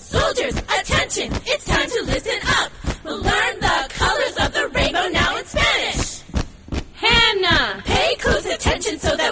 Soldiers, attention! It's time to listen up! We'll learn the colors of the rainbow now in Spanish! Hannah! Pay close attention so that